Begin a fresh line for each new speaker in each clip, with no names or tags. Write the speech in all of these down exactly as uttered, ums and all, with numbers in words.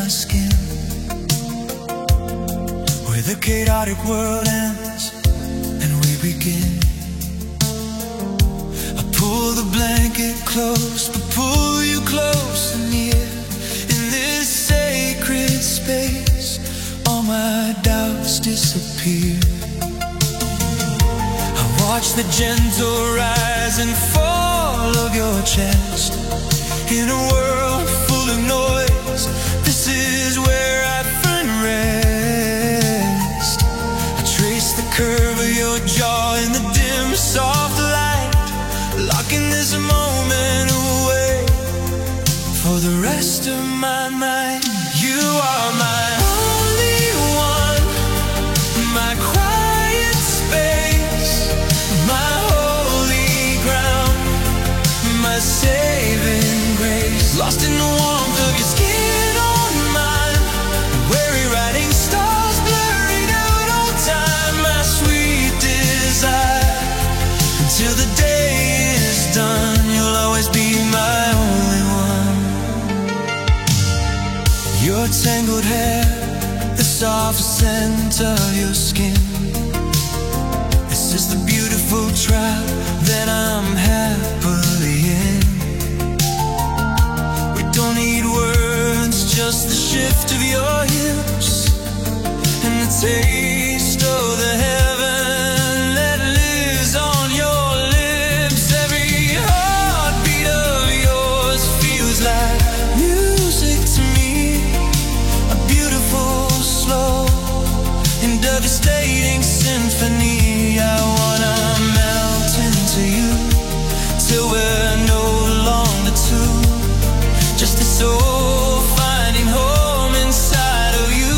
my skin, where the chaotic world ends and we begin. I pull the blanket close, but pull you close and near. In this sacred space, all my doubts disappear. I watch the gentle rise and fall of your chest. In a world full of noise, this is where I find rest. I trace the curve of your jaw in the dim, soft light, locking this moment away for the rest of my mind. You are my only one, my quiet space, my holy ground, my saving grace. Lost in the warmth of your skin on mine, weary riding stars blurring out all time. My sweet desire, until the day is done, you'll always be my only one. Your tangled hair, the soft scent of your skin, this is the beautiful trap that I'm happily in. We don't need words, just the shift of your hips and the taste of the heaven that lives on your lips. Every heartbeat of yours feels like music to me, a beautiful, slow and devastating symphony. I wanna melt into you till we're no longer two, just a soul finding home inside of you.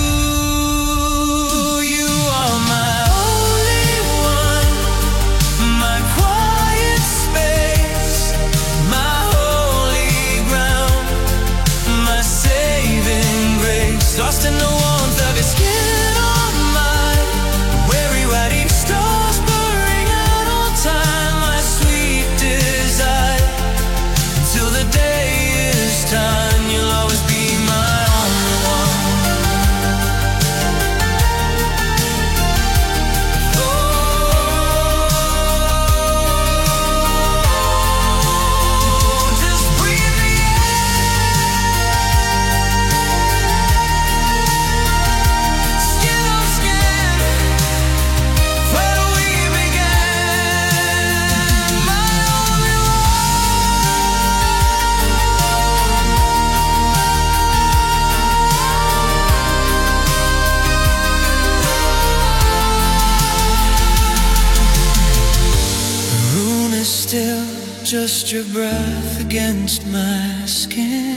You are my only one, my quiet space, my holy ground, my saving grace. Lost in the warmth of your skin on mine, weary riding stars burning out all time. My sweet desire, until the day is done, you'll always be my only one. Oh, just breathe me in, skin on skin, where we began. My only The room is still, just your breath against my skin.